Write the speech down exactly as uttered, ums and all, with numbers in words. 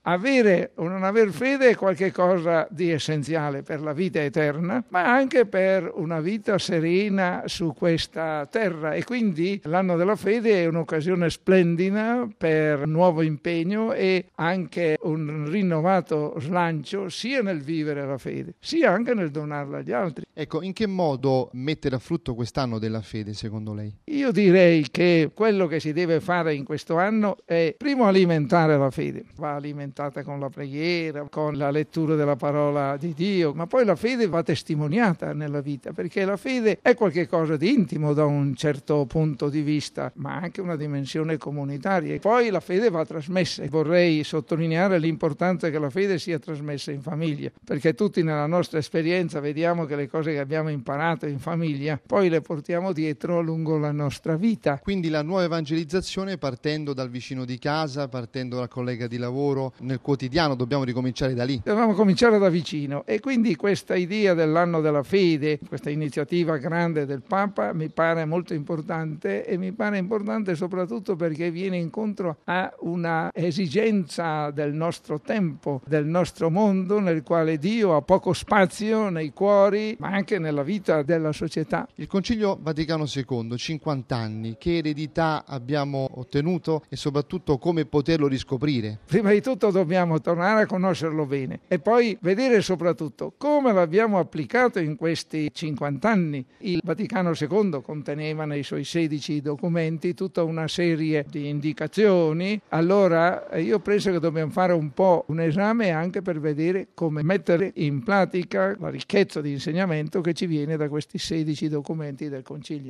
avere o non aver fede è qualcosa di essenziale per la vita eterna, ma anche per una vita serena su questa terra, e quindi l'anno della fede è un'occasione splendida per un nuovo impegno e anche un rinnovato slancio sia nel vivere la fede, sia anche nel donarla agli altri. Ecco, in che modo mettere a frutto quest'anno della fede, secondo lei? Io direi che quello che si deve fare in questo anno è primo alimentare la fede. Va alimentata con la preghiera, con la lettura della parola di Dio, ma poi la fede va testimoniata nella vita, perché la fede è qualcosa di intimo da un certo punto di vista, ma anche una dimensione comunitaria. E poi la fede va trasmessa. Vorrei sottolineare l'importanza che la fede sia trasmessa in famiglia, perché tutti nella nostra esperienza vediamo che le cose che abbiamo imparato in famiglia poi le portiamo dietro lungo la nostra vita. Quindi la nuova evangelizzazione partendo dal vicino di casa, partendo dal collega di lavoro, nel quotidiano dobbiamo ricominciare da lì. Dobbiamo cominciare da vicino, e quindi questa idea dell'anno della fede, questa iniziativa grande del Papa mi pare molto importante, e mi pare importante soprattutto perché viene incontro a una esigenza del nostro tempo, del nostro mondo, nel quale Dio ha poco spazio nei cuori, ma anche nella vita della società. Il Concilio Vaticano secondo, cinquanta anni, che eredità abbiamo ottenuto e soprattutto come poterlo riscoprire? Prima di tutto dobbiamo tornare a conoscerlo bene e poi vedere soprattutto come l'abbiamo applicato in questi cinquanta anni. Il Vaticano secondo conteneva nei suoi sedici documenti tutta una serie di indicazioni. Allora io penso che dobbiamo fare un po' un esame anche per vedere come mettere in pratica la ricchezza di insegnamento che ci viene da questi sedici documenti del Concilio.